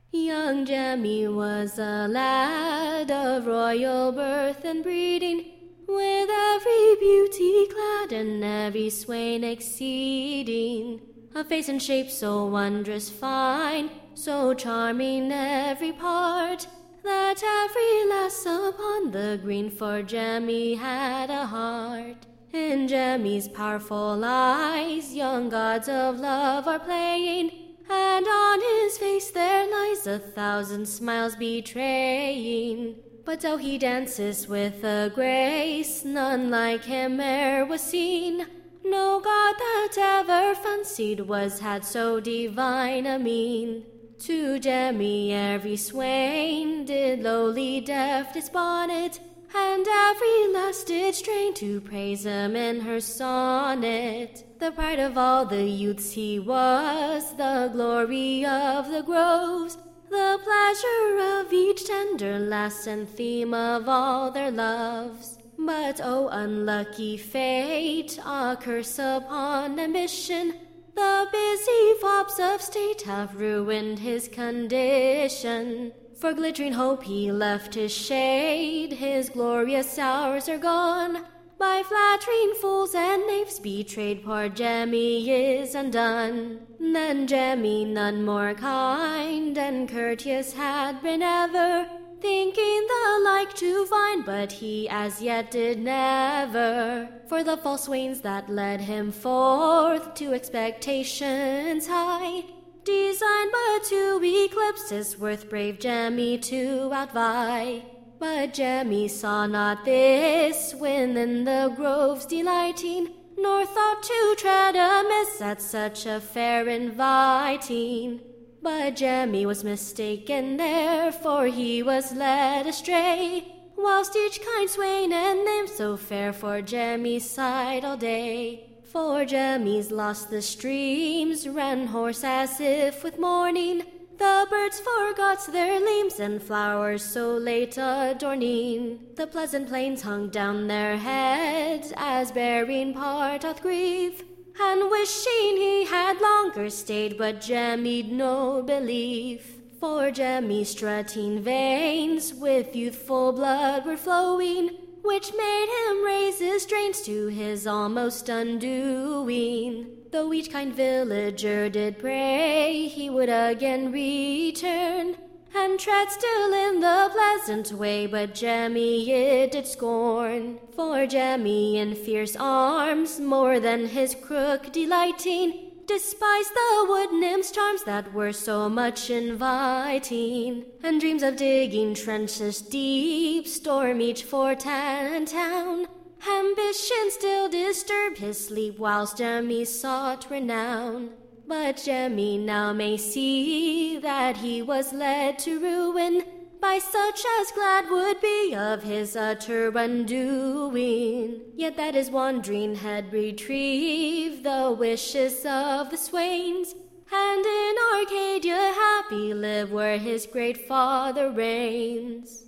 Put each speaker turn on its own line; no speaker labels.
Young Jemmy was a lad of royal birth and breeding, with every beauty clad and every swain exceeding. A face and shape so wondrous fine, so charming every part, that every lass upon the green for Jemmy had a heart. In Jemmy's powerful eyes young gods of love are playing, and on his face there lies 1,000 smiles betraying. But though he dances with a grace none like him e'er was seen, no god that ever fancied had so divine a mien. To Jemmy every swain did lowly deft his bonnet, and every lass did strain to praise him in her sonnet. The pride of all the youths he was, the glory of the groves, the pleasure of each tender lass and theme of all their loves. But oh, unlucky fate, a curse upon ambition, the busy fops of state have ruined his condition. For glittering hope he left his shade, his glorious hours are gone. By flattering fools and knaves betrayed, poor Jemmy is undone. Then Jemmy none more kind and courteous had been ever, thinking the like to find, but he as yet did never. For the false swains that led him forth to expectations high, designed but to eclipse his worth, brave Jemmy to outvie. But Jemmy saw not this when in the groves delighting, nor thought to tread amiss at such a fair inviting. But Jemmy was mistaken there, for he was led astray, whilst each kind swain and nymph so fair for Jemmy's sight all day. For Jemmy's lost the streams, ran hoarse as if with mourning, the birds forgot their leaves and flowers so late adorning. The pleasant plains hung down their heads as bearing part doth grieve, and wishing he had longer stayed, but Jemmy'd no belief. For Jemmy's strutting veins with youthful blood were flowing, which made him raise his strains to his almost undoing. Though each kind villager did pray he would again return, and tread still in the pleasant way, but Jemmy it did scorn. For Jemmy in fierce arms, more than his crook delighting, despised the wood nymph's charms that were so much inviting, and dreams of digging trenches deep, storm each fort and town. Ambition still disturbed his sleep, whilst Jemmy sought renown. But Jemmy now may see that he was led to ruin by such as glad would be of his utter undoing. Yet that his wandering head retrieve the wishes of the swains, and in Arcadia happy live where his great father reigns.